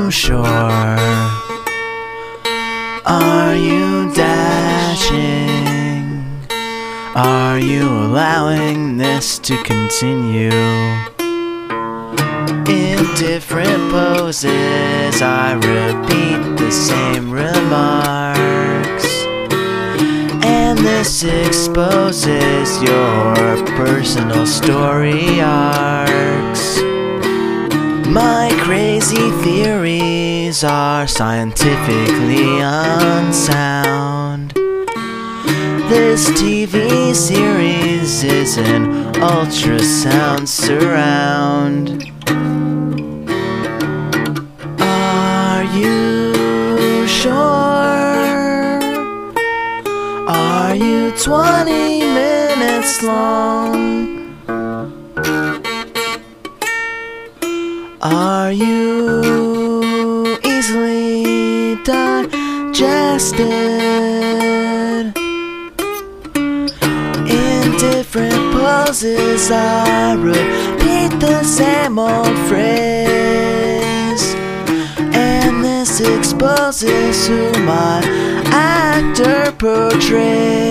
you sure? Are you dashing? Are you allowing this to continue? In different poses, I repeat the same remarks, and this exposes your personal story arcs. My crazy theories are scientifically unsound. This TV series is an ultrasound surround. Are you sure? Are you 20 minutes long? Are you easily digested? In different poses, I repeat the same old phrase, and this exposes who my actor portrays.